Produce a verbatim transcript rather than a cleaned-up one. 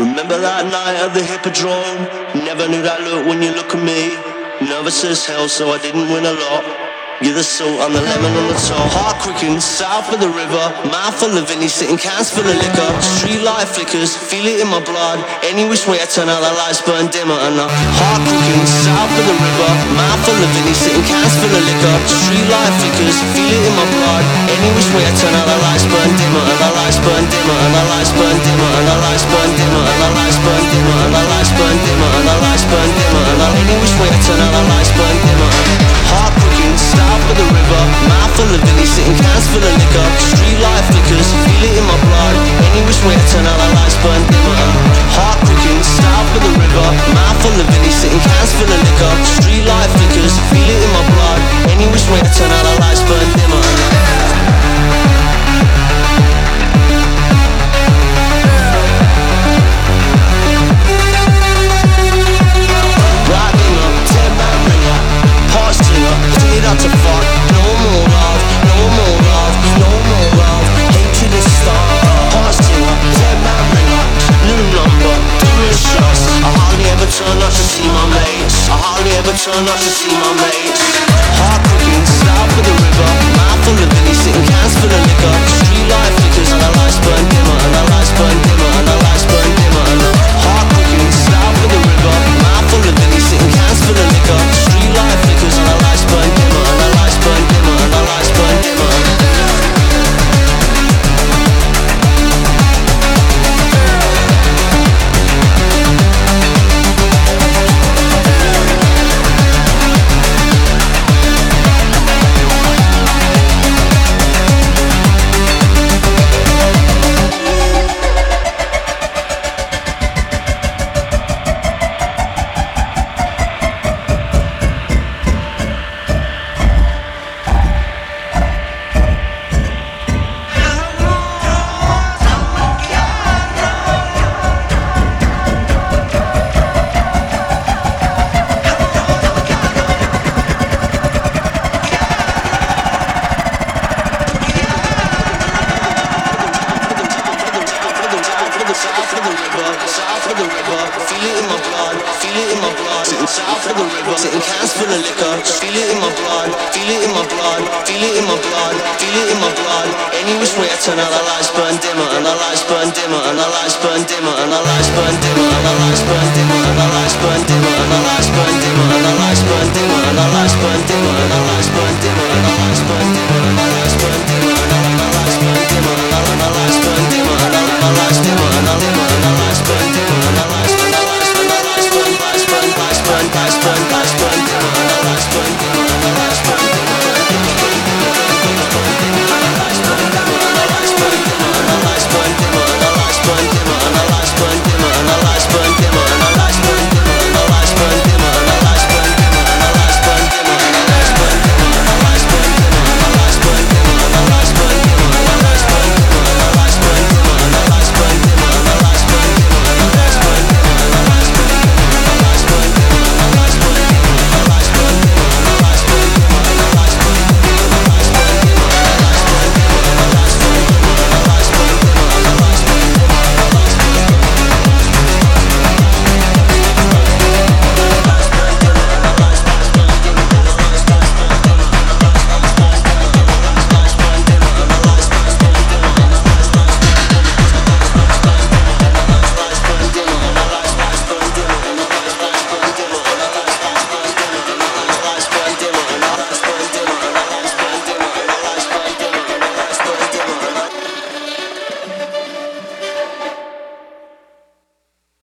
Remember that night at the Hippodrome? Never knew that look when you look at me. Nervous as hell, so I didn't win a lot. You're the salt, I'm the lemon on the top. Heart quickened, south of the river. Mouth full of Vinny, sitting cans full of liquor. Street light flickers, feel it in my blood. Any which way I turn out, the lights burn dimmer. And the heart quickened, south of the river. Mouth full of Vinny, sitting cans full of liquor. Street light flickers, feel it in my blood. Any which way I turn out, the lights burn dimmer. And the lights burn dimmer. And the lights burn dimmer. And the lights burn dimmer. And the lights burn dimmer. And the lights burn dimmer. And the lights burn dimmer. And any which way I turn out, the lights burn dimmer. Heart quickened, south of the river. Mouth full of Vinny, sitting cans full of liquor. Street light flickers, feel it in my blood. Any which way I turn out, the lights burn dimmer. Heart quickened, south of the river. Mouth full of Vinny, sitting cans full of liquor. Street light flickers, feel it in my blood. Any which way I turn out, the lights burn dimmer. Out to fuck, no more love, no more love, no more love. Hatred is start, heart singer, dead man ringer, new number, doing shots. I hardly ever turn up to see my mates. I hardly ever turn up to see my mates. Heart quickened, south of the river. Mouth full of Vinny, sitting cans full of liquor. Street light flickers and the lights burn dimmer. And the lights burn dimmer. And the lights burn dimmer. And the heart quickened, south of the river. Mouth full of Vinny, sitting cans full of liquor. Street light flickers and the lights burn dimmer. And the lights burn dimmer. And the lights burn dimmer. South of the river, sitting cans full of liquor. Feel it in my blood, feel it in my blood, feel it in my blood, feel it in my blood. Any which way I turn out, the lights burn dimmer, and the lights burn dimmer, and the lights burn dimmer, and the lights burn dimmer, and the lights burn dimmer, and the lights burn dimmer, and the lights burn dimmer, and the lights burn dimmer, and the lights burn dimmer, and the lights burn dimmer, and the lights burn dimmer, and the lights burn dimmer.